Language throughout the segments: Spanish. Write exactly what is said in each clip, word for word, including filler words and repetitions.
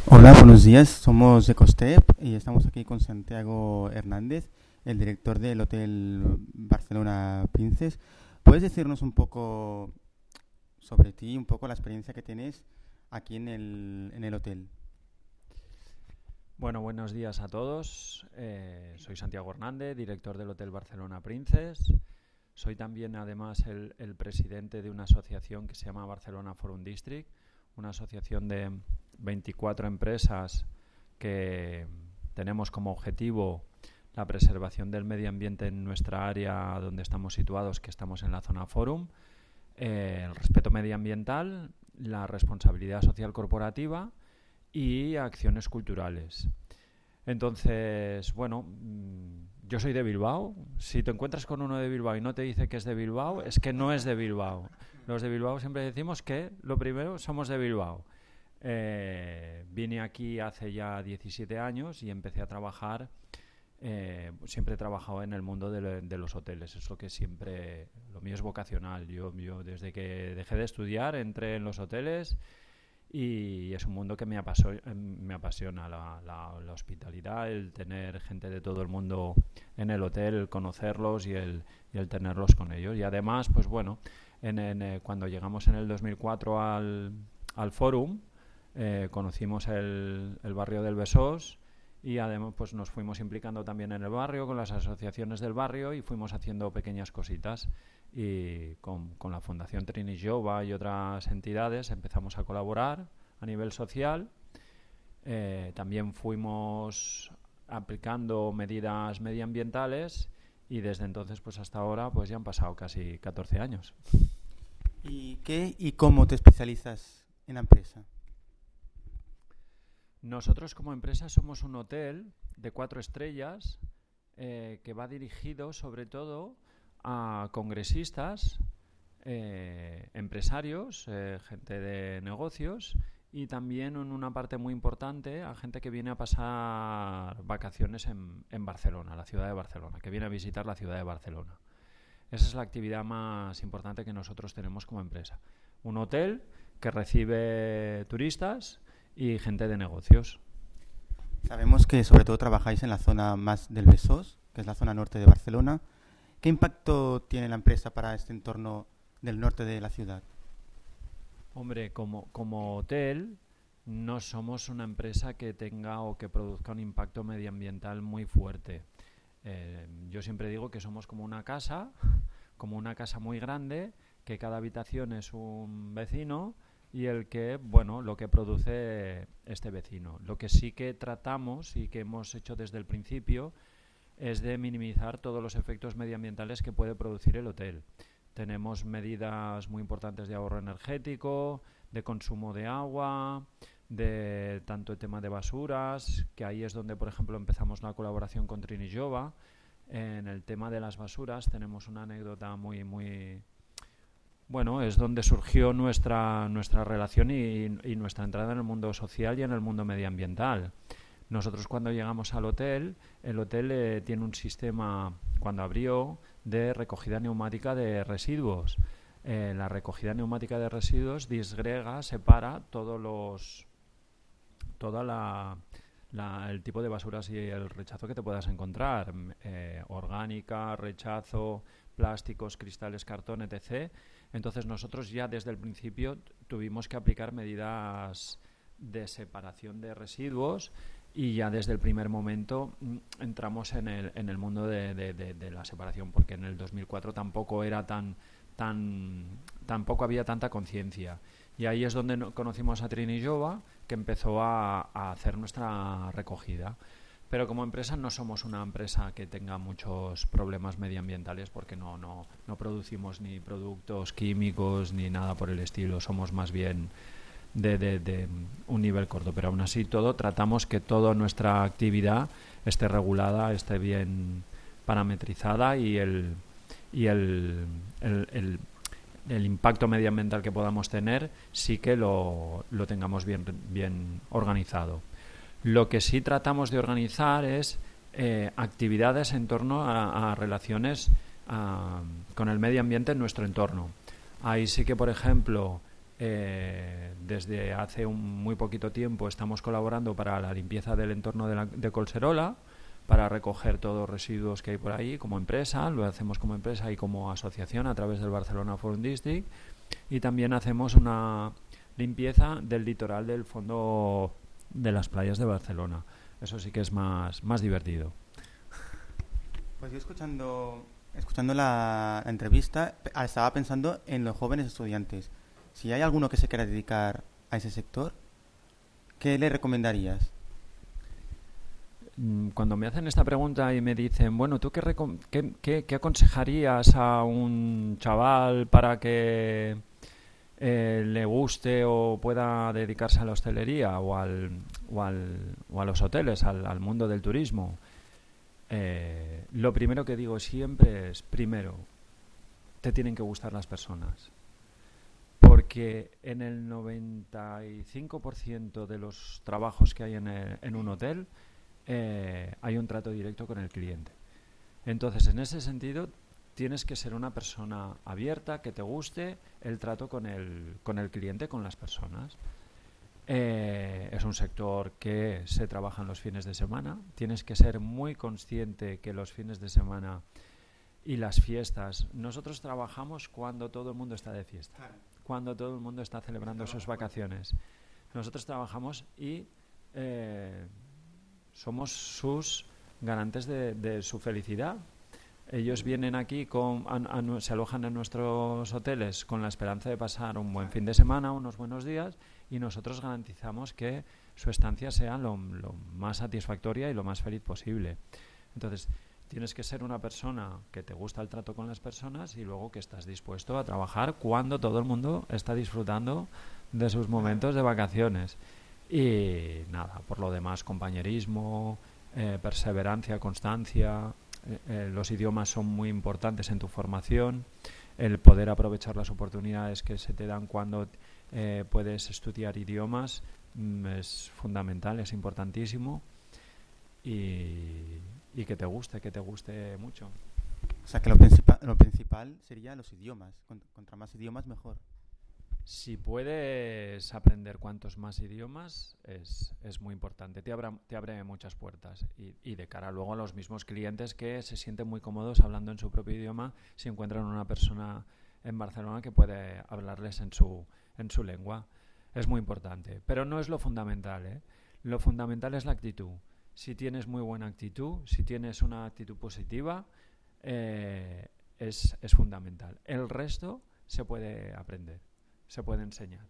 Hola, buenos días. Somos Ecostep y estamos aquí con Santiago Hernández, el director del Hotel Barcelona Princess. ¿Puedes decirnos un poco sobre ti, un poco la experiencia que tienes aquí en el, en el hotel? Bueno, buenos días a todos. Eh, soy Santiago Hernández, director del Hotel Barcelona Princess. Soy también, además, el, el presidente de una asociación que se llama Barcelona Forum District, una asociación de veinticuatro empresas que tenemos como objetivo la preservación del medio ambiente en nuestra área donde estamos situados, que estamos en la zona Forum, eh, el respeto medioambiental, la responsabilidad social corporativa y acciones culturales. Entonces, bueno, yo soy de Bilbao. Si te encuentras con uno de Bilbao y no te dice que es de Bilbao, es que no es de Bilbao. Los de Bilbao siempre decimos que, lo primero, somos de Bilbao. Eh, vine aquí hace ya diecisiete años y empecé a trabajar. Eh, siempre he trabajado en el mundo de, de los hoteles. Es lo que siempre, lo mío es vocacional. Yo, yo desde que dejé de estudiar entré en los hoteles. Y es un mundo que me, apaso, me apasiona, la, la, la hospitalidad, el tener gente de todo el mundo en el hotel, el conocerlos y el, y el tenerlos con ellos. Y además, pues bueno, en, en, eh, cuando llegamos en el dos mil cuatro al, al Fórum, eh, conocimos el, el barrio del Besós y además pues nos fuimos implicando también en el barrio, con las asociaciones del barrio y fuimos haciendo pequeñas cositas. Y con, con la Fundación Trini Jove y otras entidades empezamos a colaborar a nivel social. Eh, también fuimos aplicando medidas medioambientales y desde entonces pues hasta ahora pues ya han pasado casi catorce años. ¿Y qué y cómo te especializas en la empresa? Nosotros como empresa somos un hotel de cuatro estrellas eh, que va dirigido sobre todo a congresistas, eh, empresarios, eh, gente de negocios y también en una parte muy importante a gente que viene a pasar vacaciones en, en Barcelona, la ciudad de Barcelona, que viene a visitar la ciudad de Barcelona. Esa es la actividad más importante que nosotros tenemos como empresa. Un hotel que recibe turistas y gente de negocios. Sabemos que sobre todo trabajáis en la zona más del Besós, que es la zona norte de Barcelona. ¿Qué impacto tiene la empresa para este entorno del norte de la ciudad? Hombre, como, como hotel no somos una empresa que tenga o que produzca un impacto medioambiental muy fuerte. Eh, yo siempre digo que somos como una casa, como una casa muy grande, que cada habitación es un vecino y el que, bueno, lo que produce este vecino. Lo que sí que tratamos y que hemos hecho desde el principio es de minimizar todos los efectos medioambientales que puede producir el hotel. Tenemos medidas muy importantes de ahorro energético, de consumo de agua, de tanto el tema de basuras, que ahí es donde, por ejemplo, empezamos la colaboración con Trini Jove. En el tema de las basuras tenemos una anécdota muy, muy... Bueno, es donde surgió nuestra, nuestra relación y, y nuestra entrada en el mundo social y en el mundo medioambiental. Nosotros cuando llegamos al hotel, el hotel eh, tiene un sistema, cuando abrió, de recogida neumática de residuos. Eh, la recogida neumática de residuos disgrega, separa todos los, toda la, la, el tipo de basuras y el rechazo que te puedas encontrar. Eh, orgánica, rechazo, plásticos, cristales, cartón, etcétera. Entonces nosotros ya desde el principio tuvimos que aplicar medidas de separación de residuos y ya desde el primer momento mm, entramos en el, en el mundo de, de, de, de la separación, porque en el dos mil cuatro tampoco era tan, tan tampoco había tanta conciencia. Y ahí es donde no, conocimos a Trini Jove, que empezó a, a hacer nuestra recogida. Pero como empresa no somos una empresa que tenga muchos problemas medioambientales, porque no, no, no producimos ni productos químicos ni nada por el estilo. Somos más bien De, de, de un nivel corto, pero aún así todo tratamos que toda nuestra actividad esté regulada, esté bien parametrizada y el y el, el, el, el impacto medioambiental que podamos tener sí que lo, lo tengamos bien, bien organizado. Lo que sí tratamos de organizar es eh, actividades en torno a, a relaciones a, con el medio ambiente en nuestro entorno. Ahí sí que, por ejemplo, Eh, desde hace un muy poquito tiempo estamos colaborando para la limpieza del entorno de, la, de Collserola, para recoger todos los residuos que hay por ahí como empresa. Lo hacemos como empresa y como asociación a través del Barcelona Forum District, y también hacemos una limpieza del litoral del fondo de las playas de Barcelona. Eso sí que es más, más divertido. Pues yo escuchando, escuchando la, la entrevista estaba pensando en los jóvenes estudiantes. Si hay alguno que se quiera dedicar a ese sector, ¿qué le recomendarías? Cuando me hacen esta pregunta y me dicen, bueno, ¿tú qué, qué, qué, qué aconsejarías a un chaval para que eh, le guste o pueda dedicarse a la hostelería o, al, o, al, o a los hoteles, al, al mundo del turismo? Eh, lo primero que digo siempre es, primero, te tienen que gustar las personas. Porque en el noventa y cinco por ciento de los trabajos que hay en, el, en un hotel eh, hay un trato directo con el cliente. Entonces, en ese sentido, tienes que ser una persona abierta, que te guste el trato con el, con el cliente, con las personas. Eh, es un sector que se trabaja en los fines de semana. Tienes que ser muy consciente que los fines de semana y las fiestas, nosotros trabajamos cuando todo el mundo está de fiesta. Claro. Cuando todo el mundo está celebrando sus vacaciones. Nosotros trabajamos y eh, somos sus garantes de, de su felicidad. Ellos vienen aquí, con, a, a, se alojan en nuestros hoteles con la esperanza de pasar un buen fin de semana, unos buenos días, y nosotros garantizamos que su estancia sea lo, lo más satisfactoria y lo más feliz posible. Entonces, tienes que ser una persona que te gusta el trato con las personas y luego que estás dispuesto a trabajar cuando todo el mundo está disfrutando de sus momentos de vacaciones. Y nada, por lo demás, compañerismo, eh, perseverancia, constancia. Eh, eh, los idiomas son muy importantes en tu formación. El poder aprovechar las oportunidades que se te dan cuando eh, puedes estudiar idiomas mm, es fundamental, es importantísimo. Y... y que te guste, que te guste mucho. O sea, que lo, principal, lo principal sería los idiomas. Contra más idiomas, mejor. Si puedes aprender cuantos más idiomas, es, es muy importante. Te, abra, te abre muchas puertas. Y, y de cara luego a los mismos clientes que se sienten muy cómodos hablando en su propio idioma si encuentran una persona en Barcelona que puede hablarles en su, en su lengua. Es muy importante. Pero no es lo fundamental, ¿eh? Lo fundamental es la actitud. Si tienes muy buena actitud, si tienes una actitud positiva, eh, es, es fundamental. El resto se puede aprender, se puede enseñar.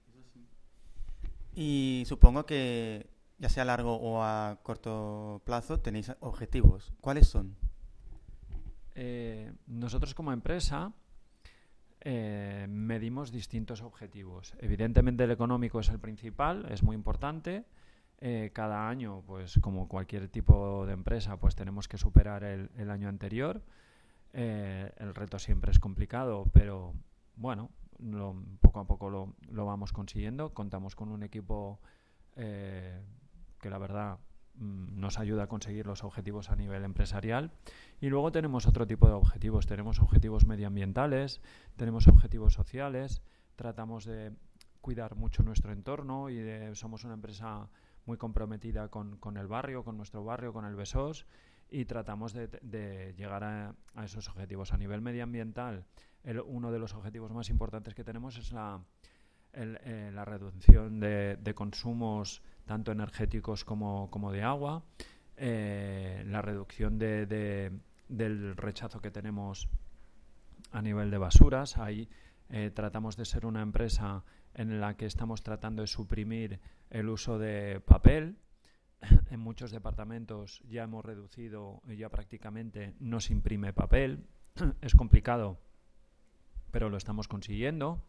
Y supongo que, ya sea a largo o a corto plazo, tenéis objetivos. ¿Cuáles son? Eh, nosotros como empresa eh, medimos distintos objetivos. Evidentemente el económico es el principal, es muy importante. Eh, cada año, pues como cualquier tipo de empresa, pues tenemos que superar el, el año anterior. Eh, el reto siempre es complicado, pero bueno, lo, poco a poco lo, lo vamos consiguiendo. Contamos con un equipo eh, que la verdad mm, nos ayuda a conseguir los objetivos a nivel empresarial. Y luego tenemos otro tipo de objetivos. Tenemos objetivos medioambientales, tenemos objetivos sociales. Tratamos de cuidar mucho nuestro entorno y de, somos una empresa muy comprometida con, con el barrio, con nuestro barrio, con el Besós, y tratamos de, de llegar a, a esos objetivos. A nivel medioambiental, el, uno de los objetivos más importantes que tenemos es la, el, eh, la reducción de, de consumos tanto energéticos como, como de agua, eh, la reducción de, de, del rechazo que tenemos a nivel de basuras. Ahí eh, tratamos de ser una empresa en la que estamos tratando de suprimir el uso de papel. En muchos departamentos ya hemos reducido, ya prácticamente no se imprime papel. Es complicado, pero lo estamos consiguiendo.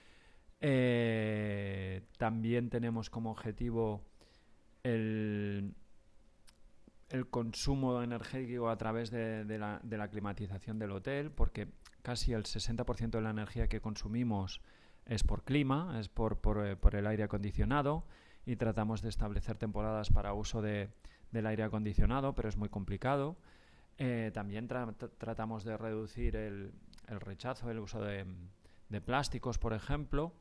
Eh, también tenemos como objetivo el, el consumo energético a través de, de, la, de la climatización del hotel, porque casi el sesenta por ciento de la energía que consumimos es por clima, es por, por, por el aire acondicionado, y tratamos de establecer temporadas para uso de, del aire acondicionado, pero es muy complicado. Eh, también tra- tratamos de reducir el, el rechazo, el uso de, de plásticos, por ejemplo,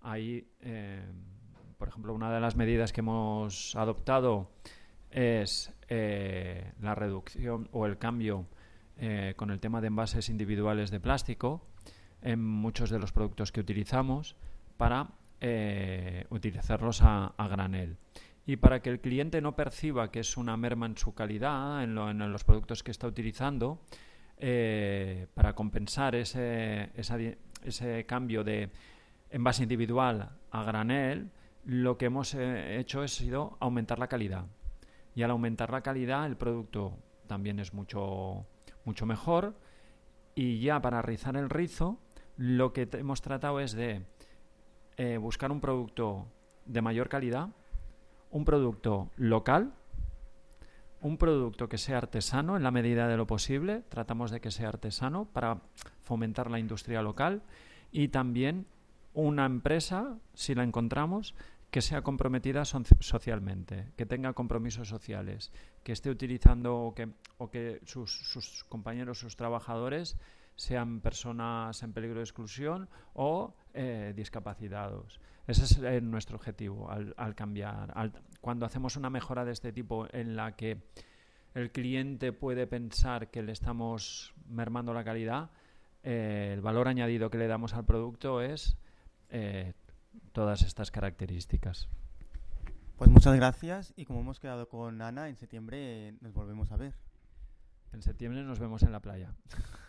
ahí, eh, por ejemplo, una de las medidas que hemos adoptado es eh, la reducción o el cambio eh, con el tema de envases individuales de plástico en muchos de los productos que utilizamos para eh, utilizarlos a, a granel. Y para que el cliente no perciba que es una merma en su calidad, en, lo, en los productos que está utilizando, eh, para compensar ese, esa, ese cambio de envase individual a granel, lo que hemos eh, hecho ha sido aumentar la calidad. Y al aumentar la calidad, el producto también es mucho, mucho mejor. Y ya para rizar el rizo, lo que hemos tratado es de eh, buscar un producto de mayor calidad, un producto local, un producto que sea artesano en la medida de lo posible. Tratamos de que sea artesano para fomentar la industria local, y también una empresa, si la encontramos, que sea comprometida so- socialmente, que tenga compromisos sociales, que esté utilizando o que, o que sus, sus compañeros, sus trabajadores sean personas en peligro de exclusión o eh, discapacitados. Ese es eh, nuestro objetivo al, al cambiar. Al, cuando hacemos una mejora de este tipo en la que el cliente puede pensar que le estamos mermando la calidad, eh, el valor añadido que le damos al producto es eh, todas estas características. Pues muchas gracias, y como hemos quedado con Ana, en septiembre eh, nos volvemos a ver. En septiembre nos vemos en la playa.